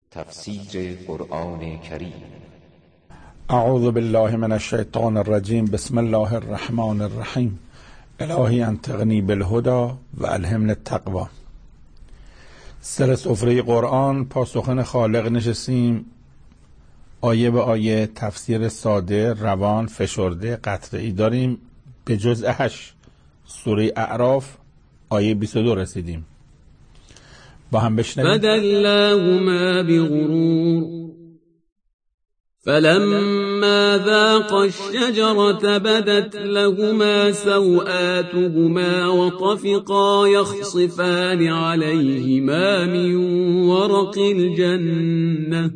تفسیر قرآن کریم. اعوذ بالله من الشیطان الرجیم. بسم الله الرحمن الرحیم. الهی انطقنی بالهدی و الهمنی التقوی. سر سفره قرآن پاسخن خالق نشستیم، آیه به آیه تفسیر ساده، روان، فشرده، قطعی داریم. به جزء 8 سوره اعراف آیه 22 رسیدیم. با هم بشنویم. فدلاهما بغرور فلما ذاقا الشجرة بدت لهما سوآتهما وطفقا يخصفان عليهما من ورق الجنة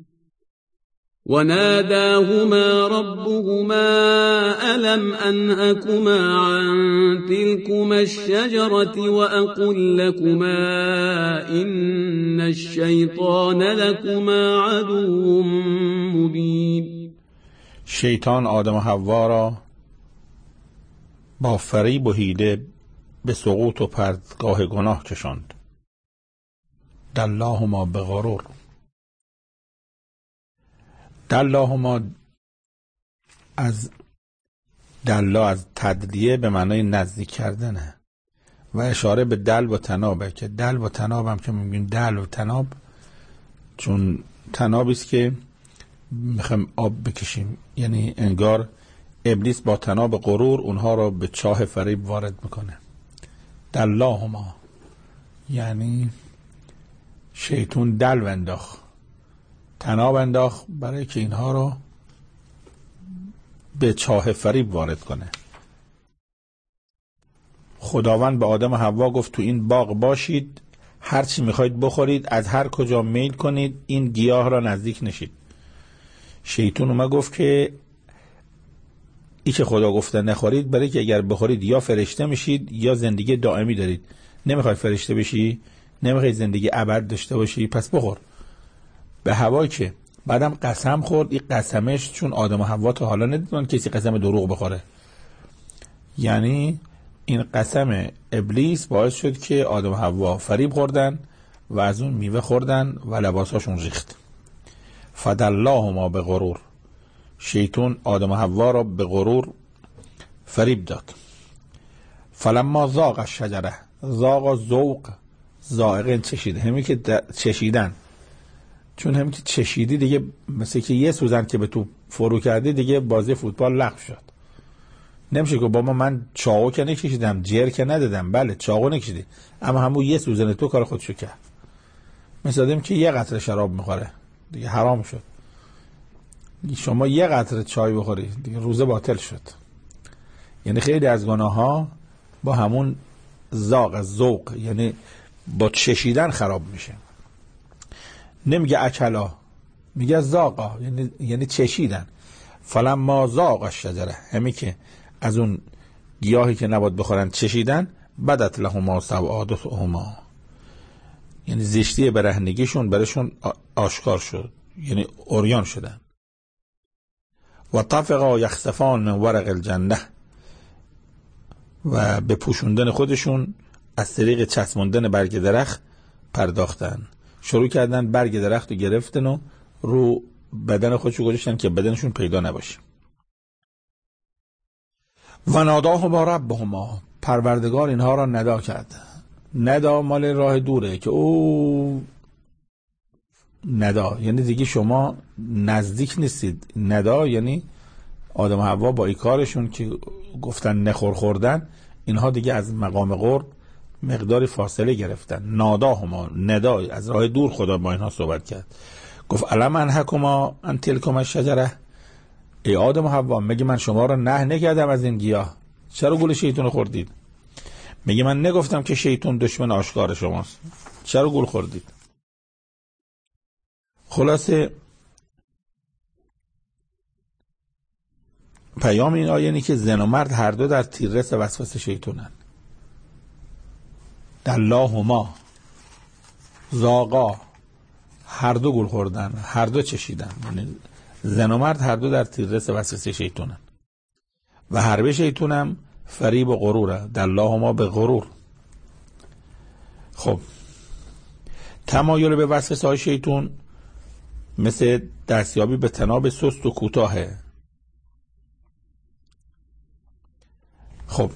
وناداهما ربهما ألم أنهكما عن تلكما الشجرة وأقل لكما إن الشيطان لكما عدو مبين. شیطان آدم و حوا را با فریب و حیله به سقوط و پرتگاه گناه کشاند. دلاهما بغرور. دلاهما از دلا از تدلیه به معنای نزدیک کردنه و اشاره به دلو و تنابه که دلو و تناب هم که میگیم دلو و تناب چون تنابی است که میخوایم آب بکشیم، یعنی انگار ابلیس با تناب غرور اونها را به چاه فریب وارد میکنه. دلاهما یعنی شیطان دلو انداخت، تناب انداخت برای که اینها رو به چاه فریب وارد کنه. خداوند به آدم و حوا گفت تو این باغ باشید، هر چی میخواید بخورید، از هر کجا میل کنید، این گیاه را نزدیک نشید. شیطان اومد گفت که ای که خدا گفته نخورید، برای که اگر بخورید یا فرشته میشید یا زندگی دائمی دارید. نمیخوای فرشته بشی، نمیخوای زندگی ابد داشته باشی، پس بخور. به هوا که بعدم قسم خورد. این قسمش چون آدم و حوا تا حالا ندیدن کسی قسم دروغ بخوره، یعنی این قسم ابلیس باعث شد که آدم و حوا فریب خوردن و از اون میوه خوردن و لباساشون ریخت. فدلاهما به غرور. شیطان آدم و حوا را به غرور فریب داد. فلما ذاق الشجره. ذاق ذوق، ذائقه چشیده، همین که چشیدن، چون همین که چشیدی دیگه مثل که یه سوزن که به تو فرو کردی دیگه بازی فوتبال لغو شد. نمیشه که بابا من چاقو که نکشیدم، جر که ندادم. بله چاقو نکشیدی، اما همون یه سوزن تو کار خودشو کرد. مثل آدم که یه قطره شراب میخوره دیگه حرام شد. شما یه قطره چای بخوری دیگه روزه باطل شد. یعنی خیلی از گناه ها با همون ذوق یعنی با چشیدن خراب میشه. نمیگه اکلا، میگه ذاقا، یعنی چشیدن. فلما ذاق الشجره، همین که از اون گیاهی که نباید بخورن چشیدن، بدت لهما سوآتهما، یعنی زشتی برهنگیشون برشون آشکار شد، یعنی عریان شدن. و طفقا یخسفان من ورق الجنه، و به پوشوندن خودشون از طریق چسبوندن برگ درخت پرداختن. شروع کردن برگ درخت رو گرفتن و رو بدن خودشو گذاشتن که بدنشون پیدا نباشه. و ناداهما ربهما، پروردگار اینها را ندا کرد. ندا مال راه دوره که او ندا یعنی دیگه شما نزدیک نیستید. ندا یعنی آدم و حوا با کارشون که گفتن نخور خوردن، اینها دیگه از مقام قرب مقداری فاصله گرفتن. ناداهما، ندا، از راه دور خدا با اینها صحبت کرد. گفت الم انهکما عن تلکما الشجره. ای آدم و حوا، مگه من شما را نه نکردم از این گیاه؟ چرا گول شیطان خوردید؟ میگه من نگفتم که شیطان دشمن آشکار شماست؟ چرا گول خوردید؟ خلاصه پیام این آیه اینه که زن و مرد هر دو در تیررس وسوسه شیطانن. دلاهما، ذاقا، هر دو گول خوردن، هر دو چشیدن. یعنی زن و مرد هر دو در تیررس وسوسه شیطانن و حرب شیطانم فریب و غروره. دلاهما به غرور. خب تمایل به وسوسه های شیطان مثل دستیابی به طناب سست و کوتاهه. خب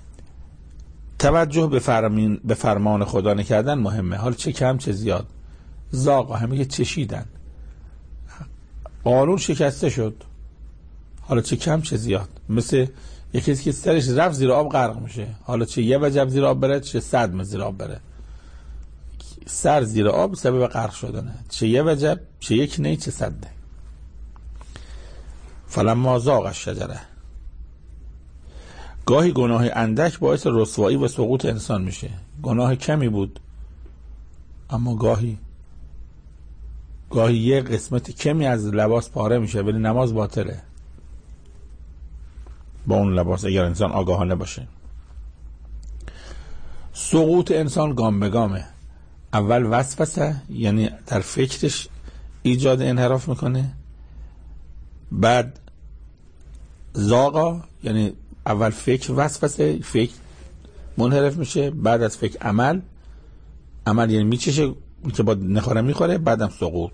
توجه به فرمان خدا نکردن مهمه. حالا چه کم چه زیاد. زاغا همه که چشیدن، قانون شکسته شد، حالا چه کم چه زیاد. مثل یکی که سرش رفت زیر آب غرق میشه، حالا چه یه وجب زیر آب بره چه 100 زیر آب بره. سر زیر آب سبب غرق شدنه، چه یه وجب چه یک نی چه 100 نی. فلما زاغ الشجره. گاهی گناه اندک باعث رسوایی و سقوط انسان میشه. گناه کمی بود اما گاهی یه قسمت کمی از لباس پاره میشه ولی نماز باطله با اون لباس اگر انسان آگاهانه باشه. سقوط انسان گام به گامه. اول وسوسه، یعنی در فکرش ایجاد انحراف میکنه. بعد زاغا، یعنی اول فکر وسوسه، فکر منحرف میشه. بعد از فکر عمل یعنی میچشه که با نخوره میخوره. بعدم سقوط،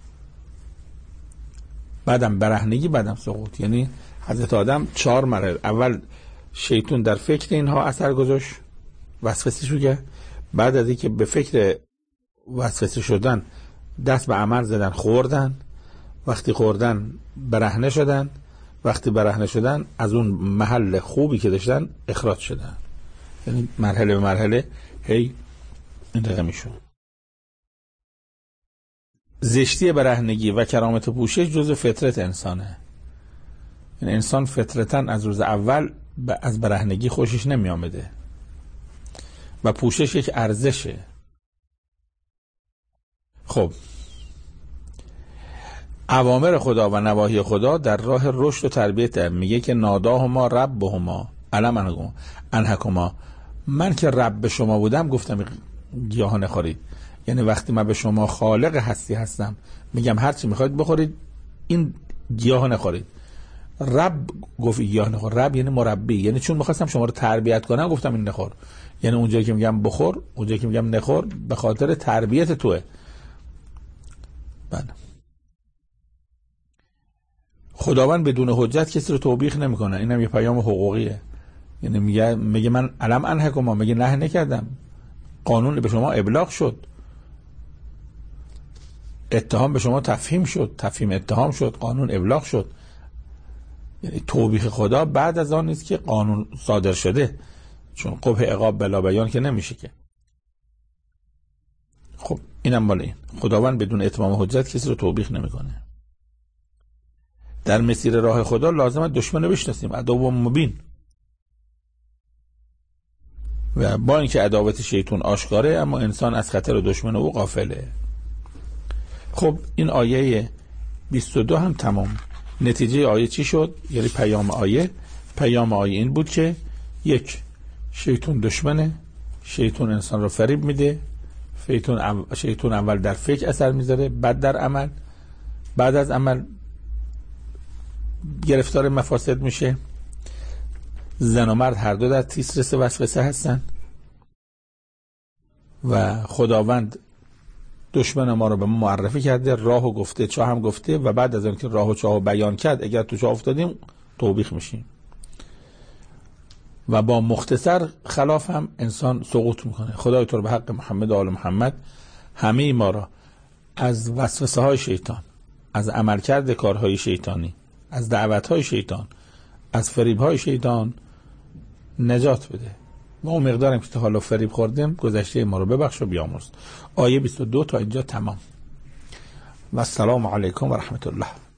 بعدم برهنگی، بعدم سقوط. یعنی حضرت آدم 4 مرحله. اول شیطان در فکر اینها اثر گذاشت، وسوسه شو. بعد از اینکه به فکر وسوسه شدن دست به عمل زدن، خوردن. وقتی خوردن برهنه شدن. وقتی برهنه شدن از اون محل خوبی که داشتن اخراج شدن. یعنی مرحله به مرحله هی انتقام میشون. زشتی برهنگی و کرامت پوشش جزء فطرت انسانه. یعنی انسان فطرتاً از روز اول از برهنگی خوشش نمی آمده و پوشش یک ارزشه. خب اوامر خدا و نواهی خدا در راه رشد و تربیت. میگه که ناداهما ربهما علم انهکما. من که رب شما بودم گفتم گیاه نخورید. یعنی وقتی من به شما خالق هستی هستم میگم هر چی میخواید بخورید این گیاه نخورید. رب گفت گیاه نخور. رب یعنی مربی، یعنی چون میخواستم شما رو تربیت کنم گفتم این نخور. یعنی اونجایی که میگم بخور، اونجایی که میگم نخور، به خاطر تربیت توه. بله. خداوند بدون حجت کسی رو توبیخ نمیکنه. اینم یه پیام حقوقیه. یعنی میگه من علم انهکما، میگه نه نکردم، قانون به شما ابلاغ شد، اتهام به شما تفهیم شد، تفهیم اتهام شد، قانون ابلاغ شد. یعنی توبیخ خدا بعد از آن نیست که قانون صادر شده، چون قبح عقاب بلا بیان که نمیشه که. خب اینم مال این. خداوند بدون اتمام حجت کسی رو توبیخ نمیکنه. در مسیر راه خدا لازمه دشمن رو بشناسیم، عدو مبین. و با اینکه عداوت شیطان آشکاره اما انسان از خطر دشمن او غافله. خب این آیه 22 هم تمام. نتیجه آیه چی شد؟ یعنی پیام آیه این بود که یک، شیطان دشمنه، شیطان انسان رو فریب میده، شیطان اول در فکر اثر میذاره، بعد در عمل، بعد از عمل گرفتار مفاسد میشه. زن و مرد هر دو در تیسرس وسوسه هستن و خداوند دشمن ما رو به ما معرفی کرده، راهو گفته، چاه هم گفته و بعد از اینکه راه و چاه بیان کرد اگر تو چاه افتادیم توبیخ میشیم و با مختصر خلاف هم انسان سقوط میکنه. خدای تو رو به حق محمد و آل محمد همه ما را از وسوسه های شیطان، از عملکرد کارهای شیطانی، از دعوت های شیطان، از فریب های شیطان نجات بده. ما اون مقدارم که تا حالا فریب خوردیم گذشته ما رو ببخش و بیامرز. آیه 22 تا اینجا تمام. و السلام علیکم و رحمت الله.